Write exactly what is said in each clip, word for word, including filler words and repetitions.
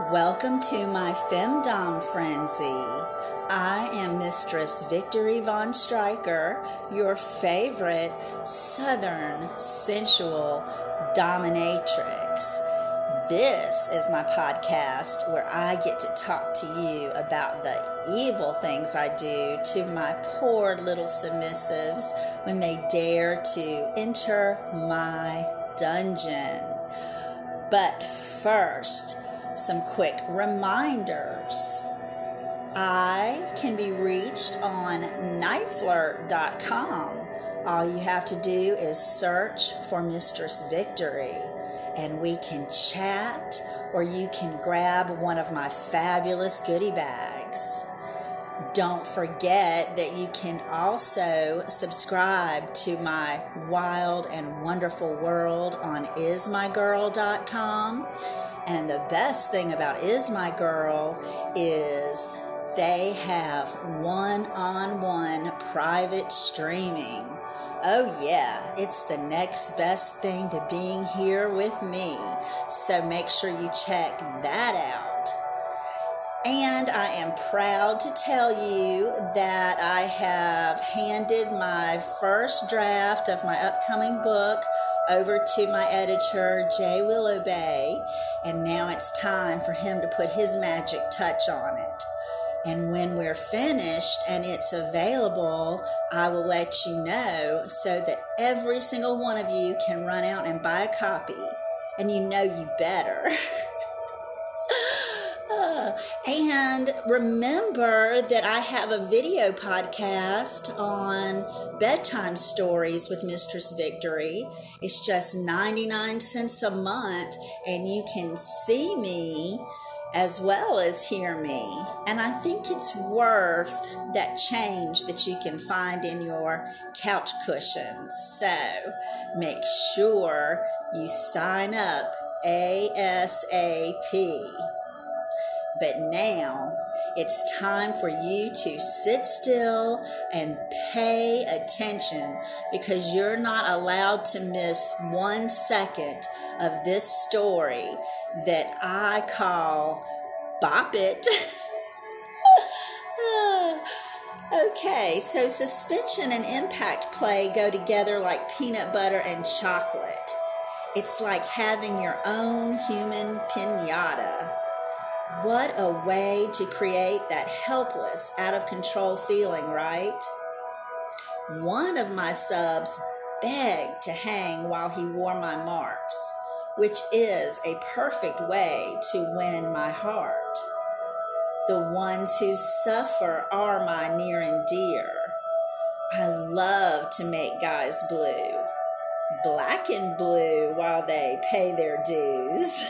Welcome to my Femdom Frenzy. I am Mistress Victory Von Stryker, your favorite Southern sensual dominatrix. This is my podcast where I get to talk to you about the evil things I do to my poor little submissives when they dare to enter my dungeon. But first, some quick reminders. I can be reached on night flirt dot com. All you have to do is search for Mistress Victory, and we can chat, or you can grab one of my fabulous goodie bags. Don't forget that you can also subscribe to my wild and wonderful world on is my girl dot com. And the best thing about Is My Girl is they have one-on-one private streaming. Oh yeah, it's the next best thing to being here with me. So make sure you check that out. And I am proud to tell you that I have handed my first draft of my upcoming book over to my editor, Jay Willowbay, and now it's time for him to put his magic touch on it. And when we're finished and it's available, I will let you know so that every single one of you can run out and buy a copy. And you know you better. And remember that I have a video podcast on bedtime stories with Mistress Victory. It's just ninety-nine cents a month, and you can see me as well as hear me. And I think it's worth that change that you can find in your couch cushions. So make sure you sign up ASAP. But now it's time for you to sit still and pay attention, because you're not allowed to miss one second of this story that I call Bop It. Okay, so suspension and impact play go together like peanut butter and chocolate. It's like having your own human piñata. What a way to create that helpless, out of control feeling, right? One of my subs begged to hang while he wore my marks, which is a perfect way to win my heart. The ones who suffer are my near and dear. I love to make guys blue, black and blue, while they pay their dues.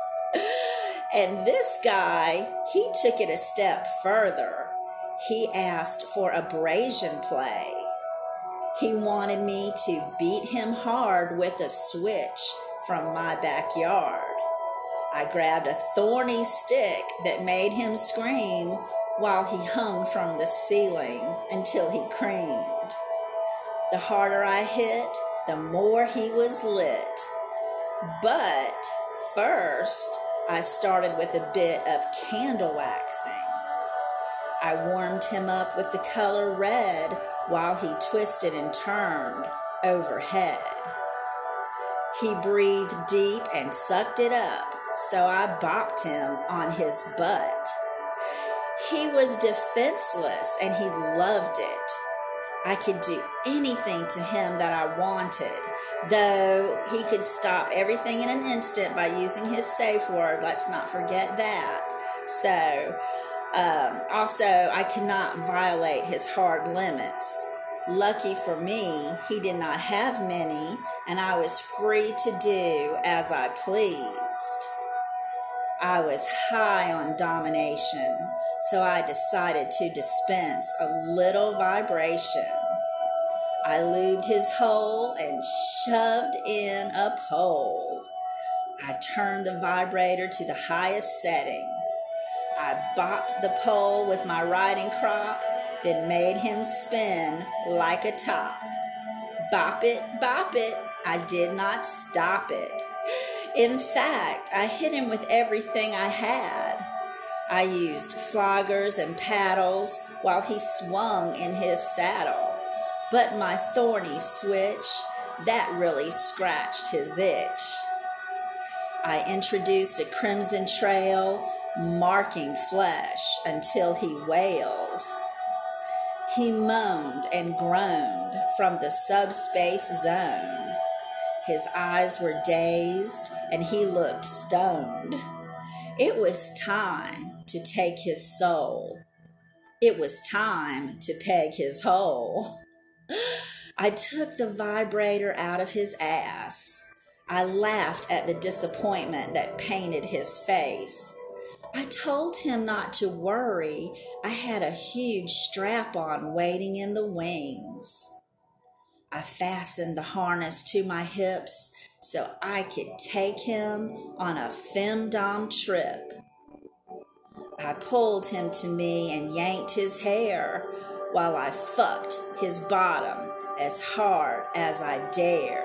And this guy, he took it a step further. He asked for abrasion play. He wanted me to beat him hard with a switch from my backyard. I grabbed a thorny stick that made him scream while he hung from the ceiling until he creamed. The harder I hit, the more he was lit. But first, I started with a bit of candle waxing. I warmed him up with the color red while he twisted and turned overhead. He breathed deep and sucked it up, so I bopped him on his butt. He was defenseless and he loved it. I could do anything to him that I wanted, though he could stop everything in an instant by using his safe word. Let's not forget that. So, um, also, I could not violate his hard limits. Lucky for me, he did not have many, and I was free to do as I pleased. I was high on domination, so I decided to dispense a little vibration. I lubed his hole and shoved in a pole. I turned the vibrator to the highest setting. I bopped the pole with my riding crop, then made him spin like a top. Bop it, bop it, I did not stop it. In fact, I hit him with everything I had. I used floggers and paddles while he swung in his saddle, but my thorny switch, that really scratched his itch. I introduced a crimson trail, marking flesh until he wailed. He moaned and groaned from the subspace zone. His eyes were dazed and he looked stoned. It was time to take his soul. It was time to peg his hole. I took the vibrator out of his ass. I laughed at the disappointment that painted his face. I told him not to worry. I had a huge strap-on waiting in the wings. I fastened the harness to my hips so I could take him on a femdom trip. I pulled him to me and yanked his hair while I fucked his bottom as hard as I dared.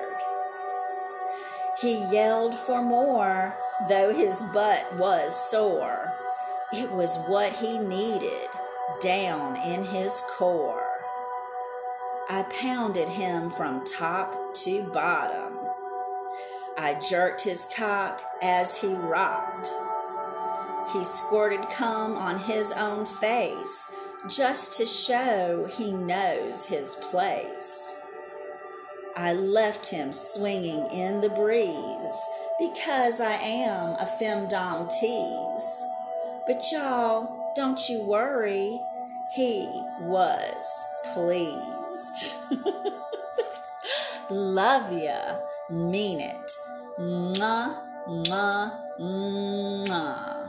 He yelled for more, though his butt was sore. It was what he needed down in his core. I pounded him from top to bottom. I jerked his cock as he rocked. He squirted cum on his own face just to show he knows his place. I left him swinging in the breeze because I am a femdom tease. But y'all, don't you worry, he was pleased. Love ya, mean it. Mwah, mwah, mwah.